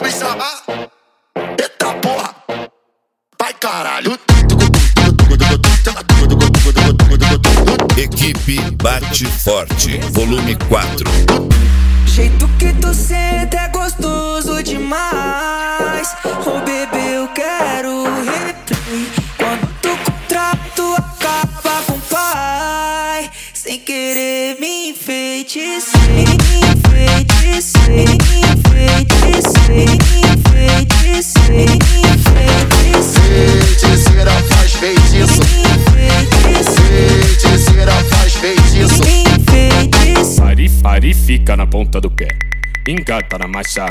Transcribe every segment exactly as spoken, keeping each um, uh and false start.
me chamar. Eita porra, vai caralho. Equipe Bate Forte, volume quatro. Jeito que tu senta é gostoso demais. Oh bebê, eu quero replay. Quando tu contrato acaba com o pai, sem querer me enfeitecei, enfeitecei, enfeitecei, enfeitecei, enfeitecei. Feiticeira faz feitiço. Feiticeira faz feitiço. Pare, pare, fica na ponta do pé, engata na marcha.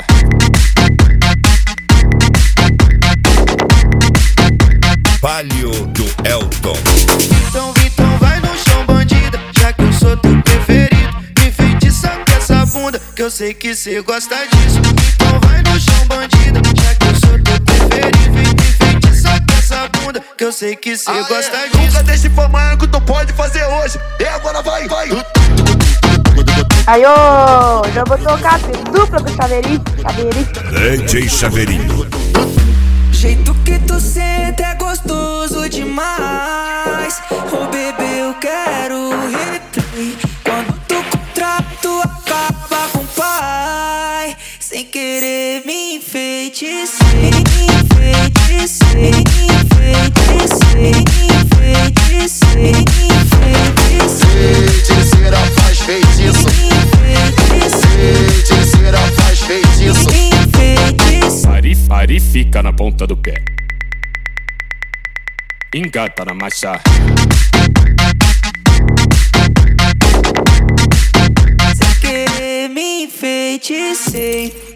Palio do Elton. Então, então vai no chão, bandida, já que eu sou teu preferido. Me feitiça com essa bunda, que eu sei que cê gosta disso. Então vai no chão, bandida, já que eu sou teu preferido. Me feitiça com essa bunda, que eu sei que cê ah, gosta é. disso. Nunca deixe pra amanhã que tu pode fazer hoje. E agora vai, vai. Aí, ô, já vou tocar a dupla do Chaveirinho. Chaveirinho. D J Chaveirinho. Jeito que tu senta é gostoso demais. Oh bebê, eu quero replay. Quando tu contrato acaba com o pai, sem querer me enfeitecei, enfeitecei, enfeitecei, enfeitecei, enfeitecei. Feiticeira faz feitiço. Feiticeira faz feitiço. Pare, pare, fica na ponta do pé, engata na marcha. Sem querer me enfeitecei.